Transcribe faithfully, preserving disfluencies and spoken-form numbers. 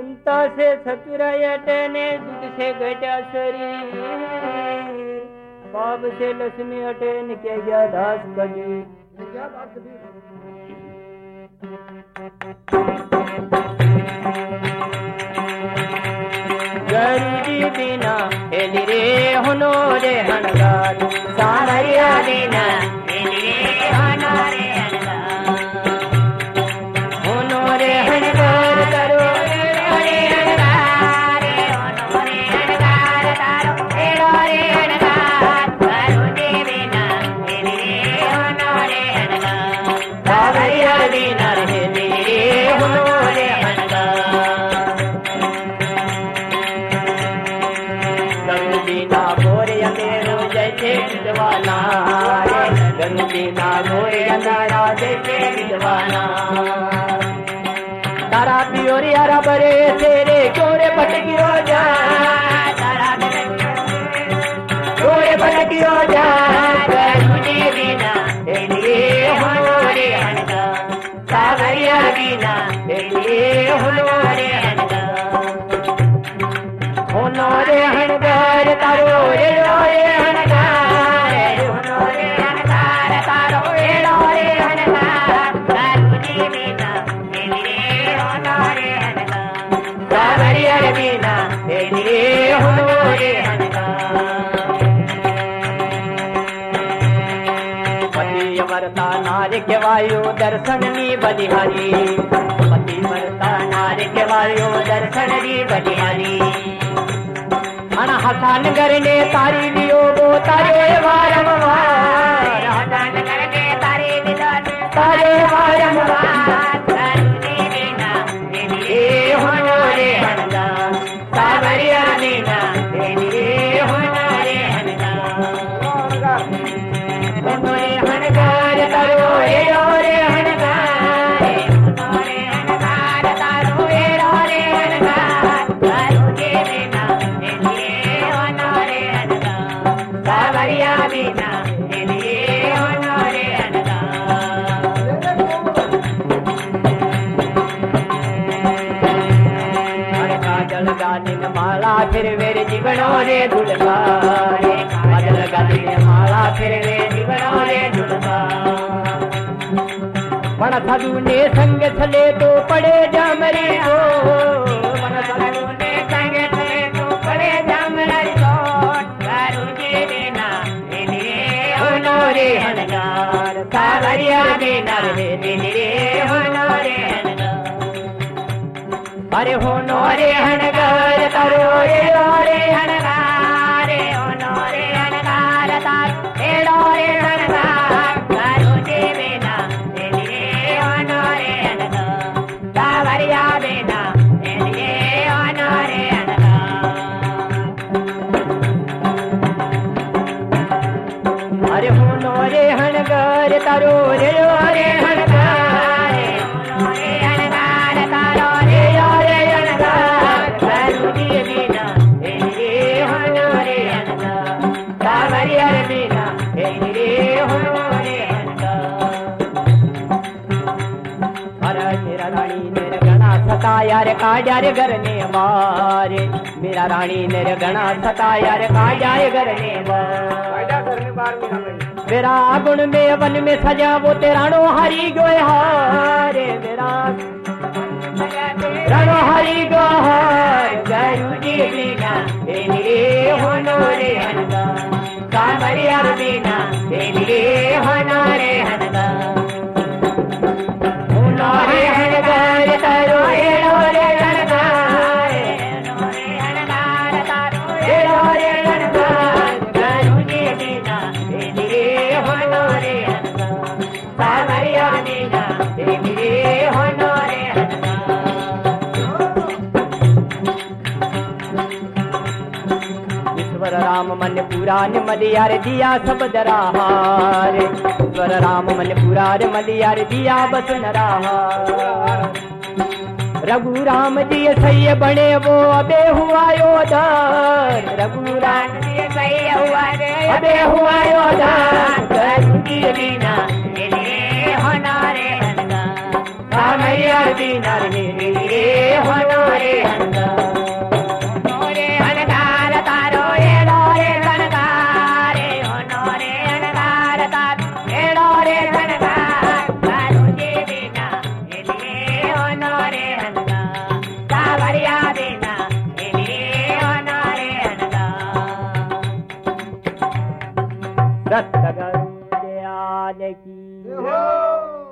ममता से सचुरायटे ने दूध से घटा शरीर पाप से लक्ष्मी अटे ने क्या गया दास कबीर क्या दास कबीर गरीबी बिना हेली रे होनो रे हनगार सावरिया बिना हेली रे होनो रे हनगार होनो रे हनगार करो रे हनगार होनो रे हनगार तारो रे हनगार करो दे बिना हेली रे होनो रे हनगार सावरिया बिना हेली रे होनो रे गंगीना गोरे अंधेरो जैसे विद्वाना गंगीना गोरे अंधेरा जैसे विद्वाना तारा पियोरी हरा बरे तेरे गोरे पटकियो जा तारा गोरे पटकियो जा गरुनी बिना हेलिए होरे हनगा सावरिया बिना हेलिए होरे हनगा होनो रे हनगार तारो रे रे हनगार होनो रे हनगार तारो रे रे हनगार गरुनी बिना हेलिए होनो रे हनगार सावरिया बिना हेलिए होनो रे हनगार पति मरता नारी के वायु दर्शन नी बलिहारी पति मरता नारी के वायु दर्शन नी बलिहारी मन हसन करने तारी लियो वो तारे वारम वार हसन करने तारी लियो तारे वारम वार गरुनी बिना हेलिए होनो रे हनगार सावरिया बिना हेलिए होनो रे हनगार होनो रे हनगार तारो रे रे हनगार होनो रे हनगार तारो रे रे हनगार गरुनी बिना सावरिया बिना हेलिए होनो रे हनगार काजल गालिन माला फिर मेरे जीवनो रे दुल्हा रे काजल गालिन माला फिर मेरे जीवनो रे दुल्हा मन साधु ने संग चले तो पड़े जामरी को मन साधु ने संग चले तो पड़े जामरी को गरुनी बिना हेलिए होनो रे हनगार सावरिया बिना हेलिए होनो रे हनगार अरे होनो रे हनगार तारो रे रे हनगार होनो रे हनगार तारो रे रे हनगार गरुनी बिना हेलिए होनो रे हनगार सावरिया बिना हेलिए होनो रे अरे होनो रे हनगार तारो रे रे हनगार होनो रे हनगार तारो रे रे हनगार गरुनी बिना हेलिए होनो रे हनगार सावरिया बिना हेलिए होनो रे हनगार अरे मेरा रानी मेरे गणा सताया रे काजा रे करने मारे मेरा रानी मेरे गणा सताया रे काजा रे करने मारे मेरा गुण में वन में सजा वो तेरानो हरी गोय हारे मेरा रानो हरी गो हार गरुनी बिना हेलिए होनो रे हनगार सावरिया बिना हेलिए होनो रे हनगार होनो रे हनगार तारो रे रे हनगार होनो रे हनगार तारो रे रे हनगार गरुनी बिना हेलिए होनो रे हनगार सावरिया बिना हेलिए होनो रे हनगार ईश्वर राम मन पूरा ने मलियार दिया सब दराहार ईश्वर राम मन पूरा रे मलियार दिया बस नराहार रघु राम जी सही बने वो अबे हुआ योधार रघु राम जी सही हुआ रे अबे हुआ योधार गरुनी बिना हेलिए होनो रे हनगार सावरिया बिना हेलिए होनो रे हनगार दत्त गुरु दयाल की।